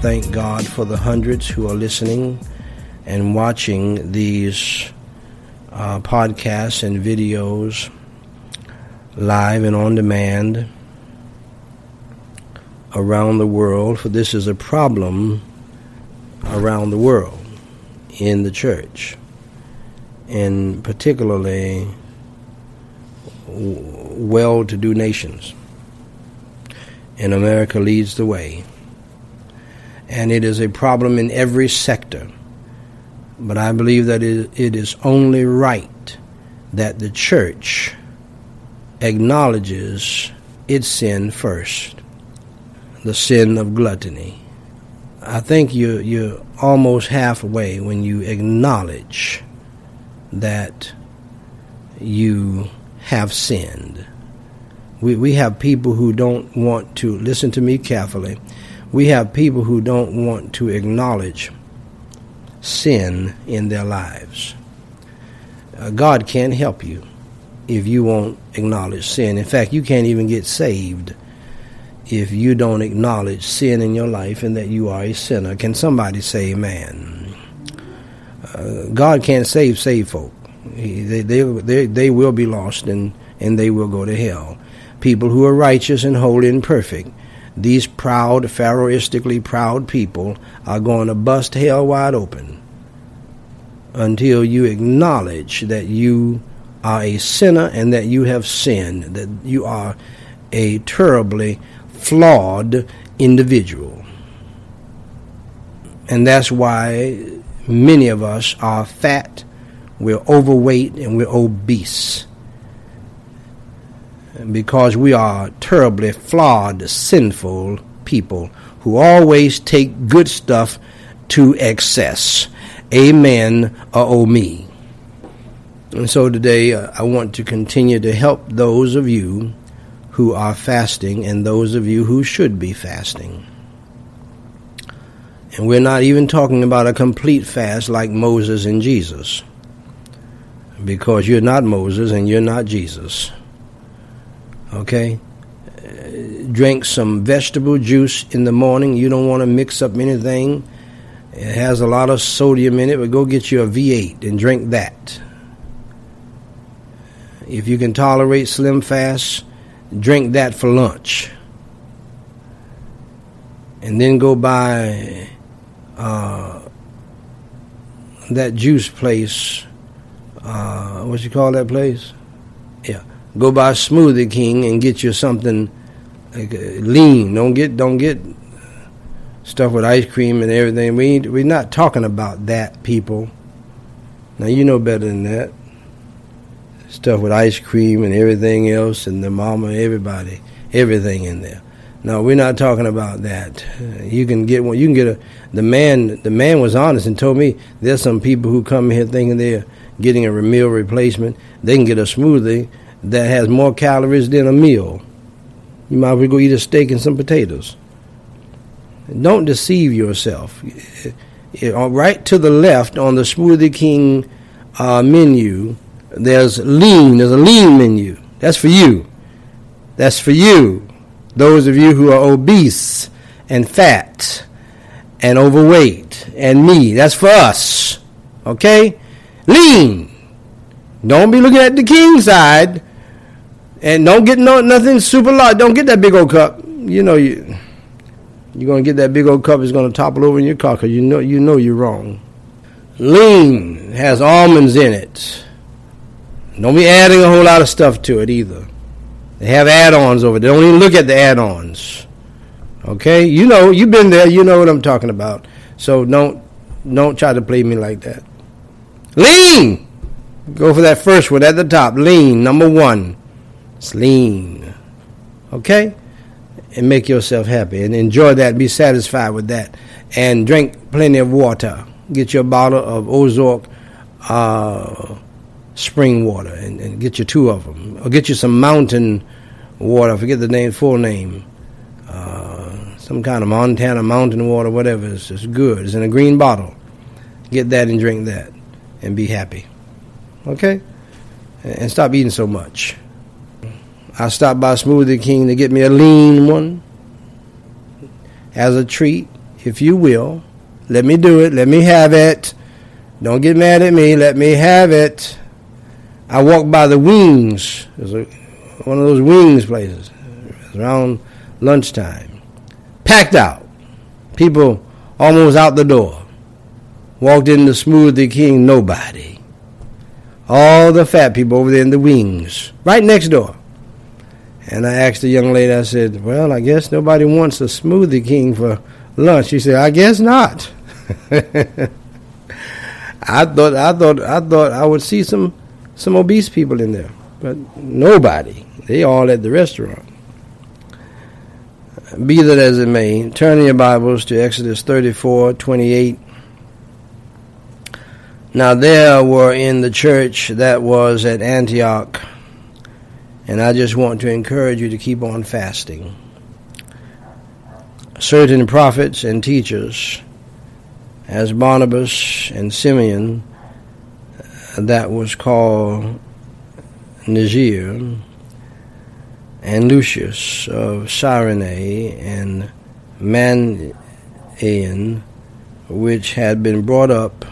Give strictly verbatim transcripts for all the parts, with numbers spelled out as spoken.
thank God for the hundreds who are listening and watching these uh, podcasts and videos live and on demand around the world, for this is a problem around the world in the church, and particularly well-to-do nations. And America leads the way. And it is a problem in every sector. But I believe that it is only right that the church acknowledges its sin first, the sin of gluttony. I think you, you're almost halfway when you acknowledge that you have sinned. We, we have people who don't want to, listen to me carefully, we have people who don't want to acknowledge sin in their lives. Uh, God can't help you if you won't acknowledge sin. In fact, you can't even get saved if you don't acknowledge sin in your life and that you are a sinner. Can somebody say amen? Uh, God can't save saved folk. He, they, they, they, they will be lost and, and they will go to hell. People who are righteous and holy and perfect, these proud, Pharaohistically proud people are going to bust hell wide open until you acknowledge that you are a sinner and that you have sinned, that you are a terribly flawed individual. And that's why many of us are fat, we're overweight, and we're obese. Because we are terribly flawed, sinful people who always take good stuff to excess. Amen or oh me. And so today uh, I want to continue to help those of you who are fasting and those of you who should be fasting. And we're not even talking about a complete fast like Moses and Jesus, because you're not Moses and you're not Jesus. Okay? Uh, drink some vegetable juice in the morning. You don't want to mix up anything. It has a lot of sodium in it, but go get you a V eight and drink that. If you can tolerate slim fast, drink that for lunch. And then go by uh, that juice place. Uh, what you call that place? Yeah. Go by Smoothie King and get you something like, uh, lean. Don't get don't get stuff with ice cream and everything. We we're not talking about that, people. Now you know better than that. Stuff with ice cream and everything else, and the mama, everybody, everything in there. No, we're not talking about that. Uh, you can get one. You can get a. The man, the man was honest and told me there's some people who come here thinking they're getting a meal replacement. They can get a smoothie that has more calories than a meal. You might as well go eat a steak and some potatoes. Don't deceive yourself. Right to the left on the Smoothie King uh, menu, there's lean. There's a lean menu. That's for you. That's for you. Those of you who are obese and fat and overweight and me. That's for us. Okay? Lean. Don't be looking at the king side. And don't get no nothing super large. Don't get that big old cup. You know you you're gonna get that big old cup. It's gonna topple over in your car because you know you know you're wrong. Lean has almonds in it. Don't be adding a whole lot of stuff to it either. They have add-ons over there. Don't even look at the add-ons. Okay, you know you've been there. You know what I'm talking about. So don't don't try to play me like that. Lean. Go for that first one at the top. Lean, number one. It's lean. Okay? And make yourself happy. And enjoy that. Be satisfied with that. And drink plenty of water. Get your bottle of Ozark uh, spring water. And, and get you two of them. Or get you some mountain water. I forget the name, full name. Uh, some kind of Montana mountain water, whatever. It's, it's good. It's in a green bottle. Get that and drink that. And be happy. Okay? And stop eating so much. I stopped by Smoothie King to get me a lean one as a treat. if you will. Let me do it. Let me have it. Don't get mad at me. Let me have it. I walked by the Wings. There's a, one of those Wings places. Around lunchtime. Packed out. People almost out the door. Walked into Smoothie King, nobody. All the fat people over there in the Wings. Right next door. And I asked the young lady, I said, well, I guess nobody wants a Smoothie King for lunch. She said, I guess not. I thought I thought I thought I would see some some obese people in there. But nobody. They all at the restaurant. Be that as it may, turn in your Bibles to Exodus thirty-four twenty-eight. Now there were in the church that was at Antioch, and I just want to encourage you to keep on fasting, certain prophets and teachers, as Barnabas and Simeon, that was called Niger, and Lucius of Cyrene, and Manaen, which had been brought up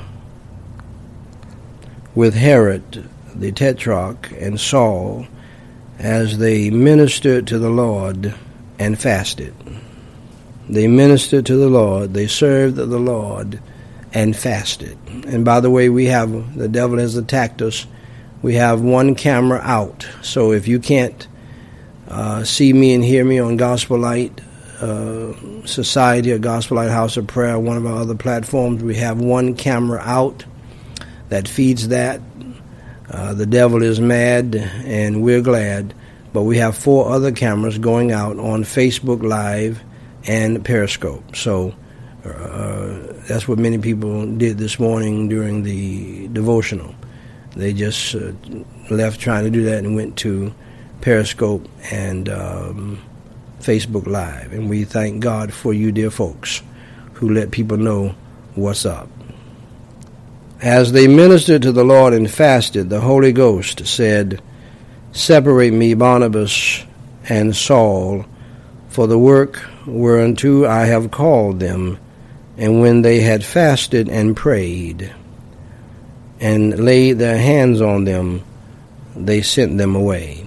with Herod the Tetrarch and Saul, as they ministered to the Lord and fasted. They ministered to the Lord, they served the Lord, and fasted. And by the way, we have, the devil has attacked us, we have one camera out. So if you can't uh, see me and hear me on Gospel Light uh, Society or Gospel Light House of Prayer, one of our other platforms, we have one camera out that feeds that. Uh, the devil is mad, and we're glad. But we have four other cameras going out on Facebook Live and Periscope. So uh, that's what many people did this morning during the devotional. They just uh, left trying to do that and went to Periscope and um, Facebook Live. And we thank God for you, dear folks, who let people know what's up. As they ministered to the Lord and fasted, the Holy Ghost said, Separate me, Barnabas and Saul, for the work whereunto I have called them. And when they had fasted and prayed, and laid their hands on them, they sent them away.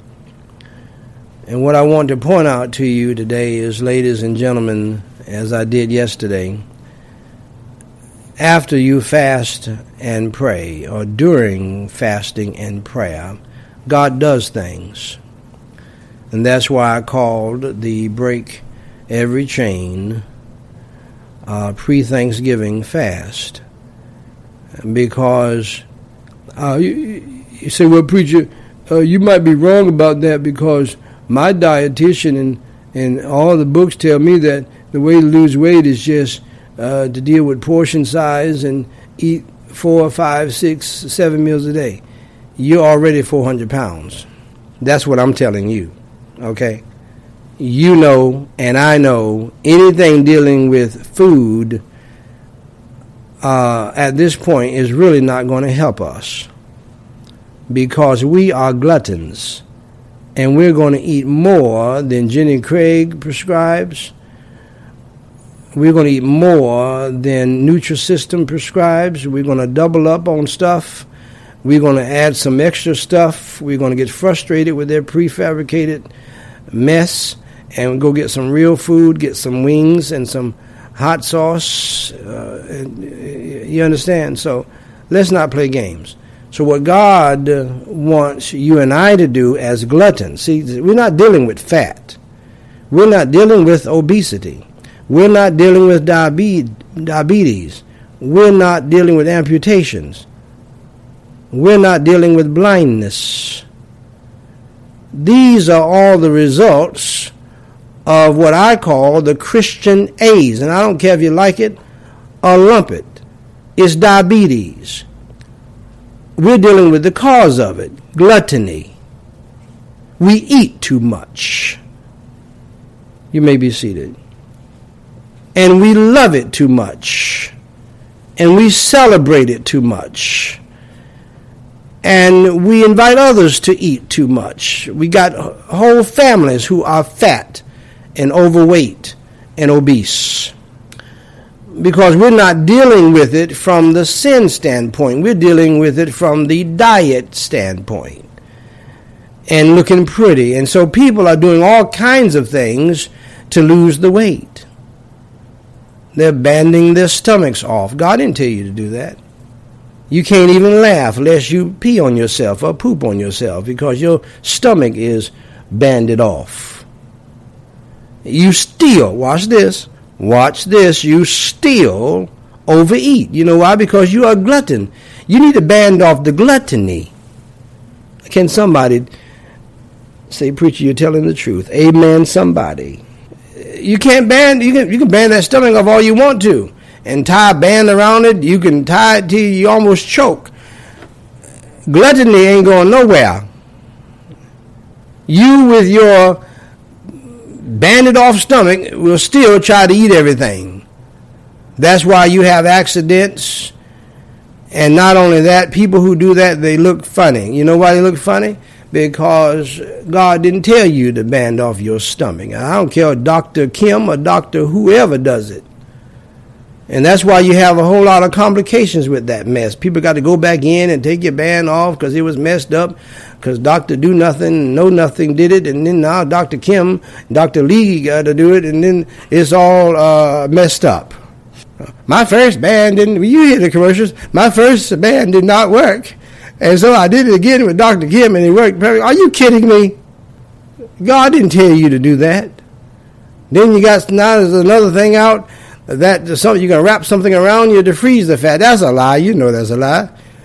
And what I want to point out to you today is, ladies and gentlemen, as I did yesterday, after you fast and pray, or during fasting and prayer, God does things. And that's why I called the Break Every Chain uh, pre-Thanksgiving fast. Because uh, you, you say, well, preacher, uh, you might be wrong about that, because my dietitian and, and all the books tell me that the way to lose weight is just uh, to deal with portion size and eat four, five, six, seven meals a day. You're already four hundred pounds. That's what I'm telling you, okay? You know, and I know, anything dealing with food uh, at this point is really not going to help us, because we are gluttons, and we're going to eat more than Jenny Craig prescribes. We're going to eat more than Nutrisystem prescribes. We're going to double up on stuff. We're going to add some extra stuff. We're going to get frustrated with their prefabricated mess and go get some real food, get some wings and some hot sauce. Uh, and, you understand? So let's not play games. So what God wants you and I to do as gluttons, see, we're not dealing with fat. We're not dealing with obesity. We're not dealing with diabetes. We're not dealing with amputations. We're not dealing with blindness. These are all the results of what I call the Christian A's. And I don't care if you like it or lump it. It's diabetes. We're dealing with the cause of it, gluttony. We eat too much. You may be seated. And we love it too much. And we celebrate it too much. And we invite others to eat too much. We got whole families who are fat and overweight and obese. because we're not dealing with it from the sin standpoint. We're dealing with it from the diet standpoint and looking pretty. And so people are doing all kinds of things to lose the weight. They're banding their stomachs off. God didn't tell you to do that. You can't even laugh lest you pee on yourself or poop on yourself because your stomach is banded off. You still, watch this, watch this, you still overeat. You know why? Because you are a glutton. You need to band off the gluttony. Can somebody say, preacher, you're telling the truth? Amen, somebody. You can't band, you can, you can band that stomach off all you want to and tie a band around it. You can tie it till you almost choke. Gluttony ain't going nowhere. You with your banded off stomach will still try to eat everything. That's why you have accidents. And not only that, people who do that, they look funny. You know why they look funny? Because God didn't tell you to band off your stomach. I don't care if Doctor Kim or Doctor whoever does it. And that's why you have a whole lot of complications with that mess. People got to go back in and take your band off because it was messed up, because Doctor Do Nothing, Know Nothing did it, and then now Doctor Kim, Doctor Lee got to do it, and then it's all uh, messed up. My first band didn't, you hear the commercials, my first band did not work. And so I did it again with Doctor Kim, and it worked perfect. Are you kidding me? God didn't tell you to do that. Then you got, now there's another thing out, that something, you can wrap something around you to freeze the fat. That's a lie. You know that's a lie.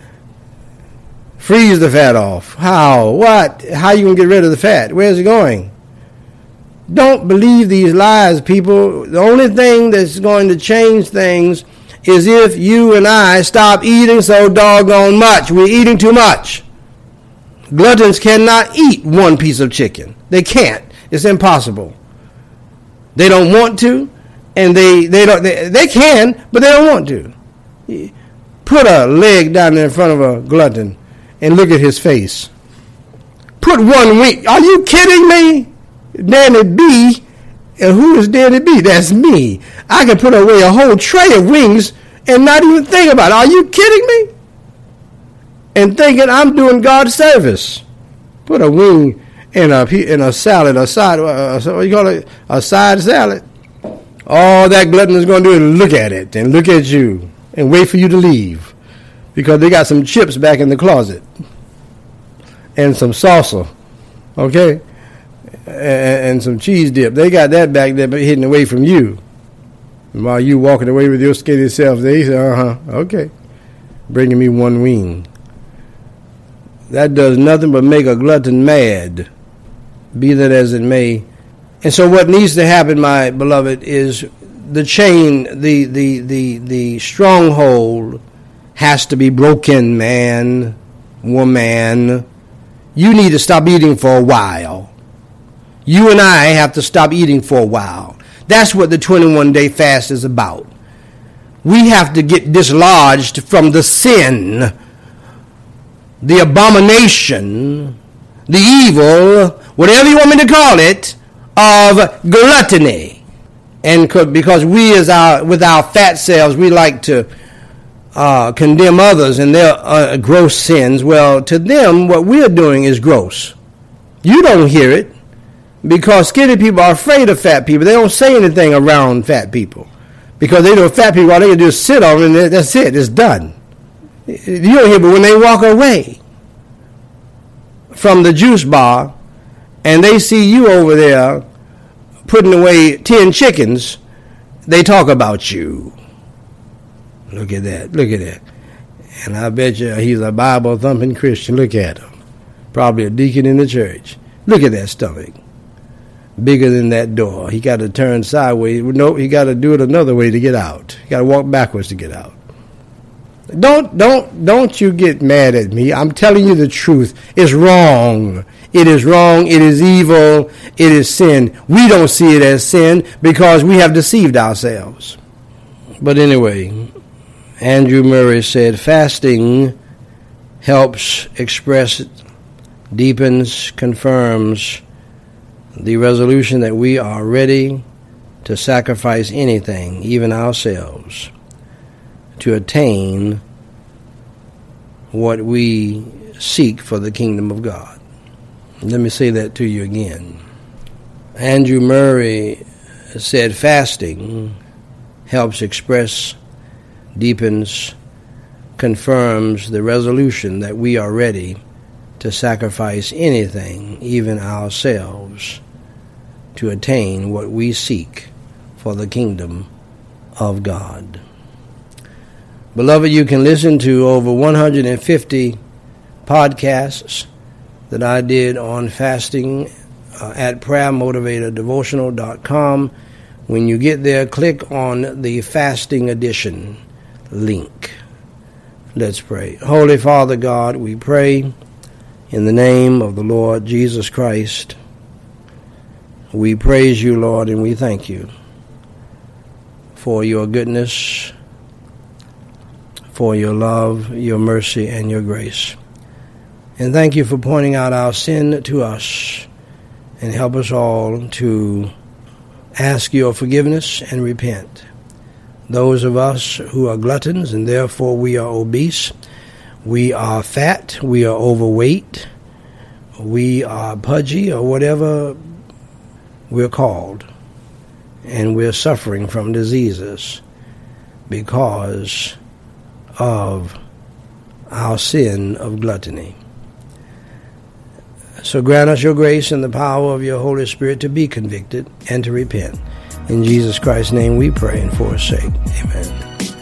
Freeze the fat off. How? What? How you going to get rid of the fat? Where's it going? Don't believe these lies, people. The only thing that's going to change things is if you and I stop eating so doggone much. We're eating too much. Gluttons cannot eat one piece of chicken. They can't. It's impossible. They don't want to. And they, they don't they, they can, but they don't want to. Put a leg down there in front of a glutton and look at his face. Put one wing. Are you kidding me? Danny B. And who is Danny B? That's me. I can put away a whole tray of wings and not even think about it. Are you kidding me? And thinking I'm doing God's service. Put a wing in a in a salad, a side, uh, what do you call it? A side salad. All that glutton is going to do is look at it and look at you and wait for you to leave, because they got some chips back in the closet and some salsa, okay, and, and some cheese dip. They got that back there hidden away from you. And while you walking away with your skinny self, they say, uh-huh, okay, bringing me one wing. That does nothing but make a glutton mad, be that as it may. And so what needs to happen, my beloved, is the chain, the the the the stronghold has to be broken, man, woman. You need to stop eating for a while. You and I have to stop eating for a while. That's what the twenty-one day fast is about. We have to get dislodged from the sin, the abomination, the evil, whatever you want me to call it, of gluttony. And because we as our with our fat selves, we like to uh, condemn others and their uh, gross sins. Well, to them, what we're doing is gross. You don't hear it because skinny people are afraid of fat people. They don't say anything around fat people because they know fat people, all they can do is sit on them and that's it. It's done. You don't hear, but when they walk away from the juice bar, and they see you over there putting away ten chickens, they talk about you. Look at that. Look at that. And I bet you he's a Bible-thumping Christian. Look at him. Probably a deacon in the church. Look at that stomach. Bigger than that door. He got to turn sideways. No, he got to do it another way to get out. He got to walk backwards to get out. Don't, don't, don't you get mad at me. I'm telling you the truth. It's wrong. It is wrong. It is evil. It is sin. We don't see it as sin because we have deceived ourselves. But anyway, Andrew Murray said, fasting helps express, deepens, confirms the resolution that we are ready to sacrifice anything, even ourselves, to attain what we seek for the kingdom of God. Let me say that to you again. Andrew Murray said fasting helps express, deepens, confirms the resolution that we are ready to sacrifice anything, even ourselves, to attain what we seek for the kingdom of God. Beloved, you can listen to over one hundred fifty podcasts that I did on fasting uh, at prayer motivator devotional dot com. When you get there, click on the fasting edition link. Let's pray. Holy Father God, we pray in the name of the Lord Jesus Christ. We praise you, Lord, and we thank you for your goodness, for your love, your mercy, and your grace. And thank you for pointing out our sin to us, and help us all to ask your forgiveness and repent. Those of us who are gluttons and therefore we are obese, we are fat, we are overweight, we are pudgy, or whatever we're called, and we're suffering from diseases because of our sin of gluttony. So grant us your grace and the power of your Holy Spirit to be convicted and to repent. In Jesus Christ's name we pray and for his sake. Amen.